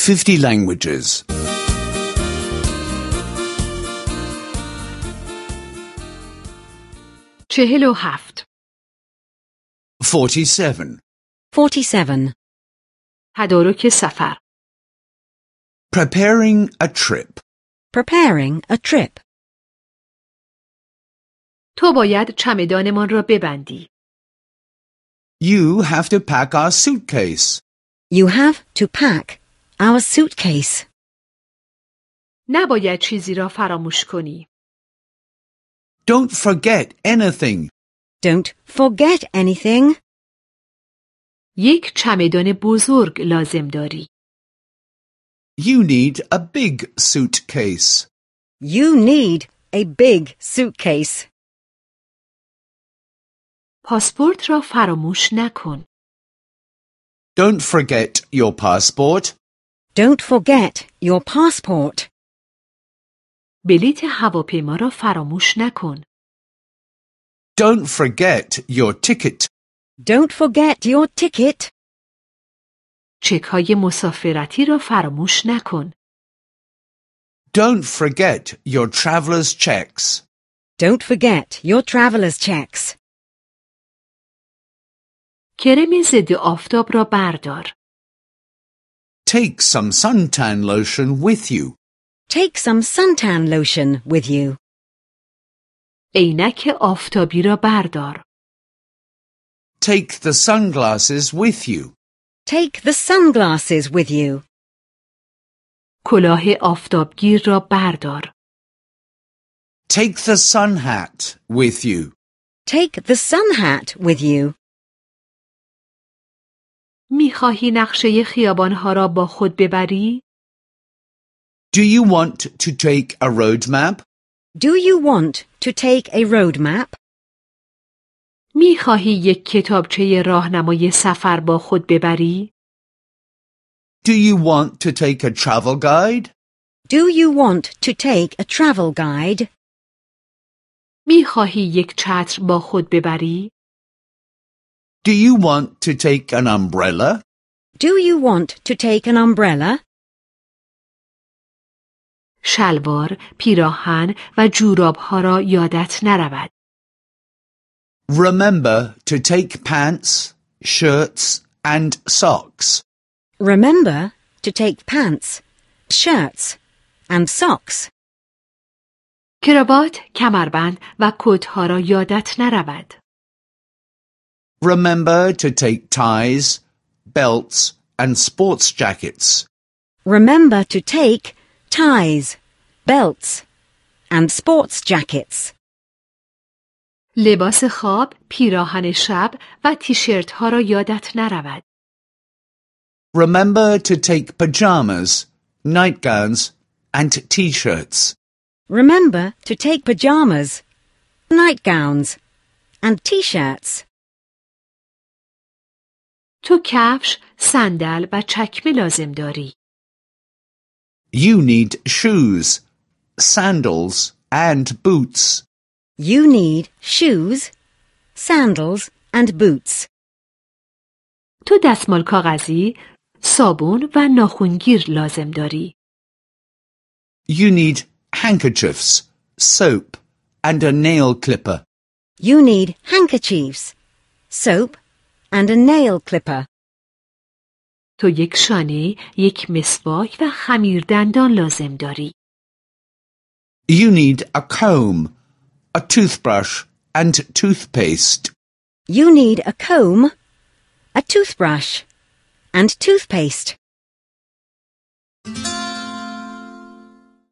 50 languages. 47. 47. 47. تدارک سفر. Preparing a trip. Preparing a trip. تو باید چمدانمان را ببندی. You have to pack our suitcase. You have to pack our suitcase. نباید چیزی را فراموش کنی. Don't forget anything. Don't forget anything. یک چمدان بزرگ لازم داری. You need a big suitcase. You need a big suitcase. پاسپورت را فراموش نکن. Don't forget your passport. Don't forget your passport. بلیط هواپیما را فراموش نکن. Don't forget your ticket. Don't forget your ticket. چک‌های مسافرتی را فراموش نکن. Don't forget your traveler's checks. Don't forget your traveler's checks. کرم ضد آفتاب را بردار. Take some suntan lotion with you. Take some suntan lotion with you. عینک آفتابی را بردار. Take the sunglasses with you. Take the sunglasses with you. کلاه آفتابگیر را بردار. Take the sun hat with you. Take the sun hat with you. می‌خواهی نقشه خیابان‌ها را با خود ببری؟ Do you want to take a road map? Do you want to take a road map? می‌خواهی یک کتابچه راهنمای سفر با خود ببری؟ Do you want to take a travel guide? Do you want to take a travel guide? می‌خواهی یک چتر با خود ببری؟ Do you want to take an umbrella? Do you want to take an umbrella? شلوار، پیراهن و جوراب‌ها را یادت نرود. Remember to take pants, shirts, and socks. Remember to take pants, shirts, and socks. کراوات، کمربند و کت‌ها را یادت نرود. Remember to take ties, belts, and sports jackets. Remember to take ties, belts, and sports jackets. لباس خواب، پیراهن شب و تیشرت‌ها را یادت نرود. Remember to take pajamas, nightgowns, and t-shirts. Remember to take pajamas, nightgowns, and t-shirts. تو کفش، صندل و چکمه لازم داری. You need shoes, sandals, and boots. You need shoes, sandals, and boots. تو دستمال کاغذی، صابون و ناخنگیر لازم داری. You need handkerchiefs, soap, and a nail clipper. You need handkerchiefs, soap, and a nail clipper. تو یک شانه، یک مسواک و خمیردندان لازم داری. You need a comb, a toothbrush, and toothpaste. You need a comb, a toothbrush, and toothpaste.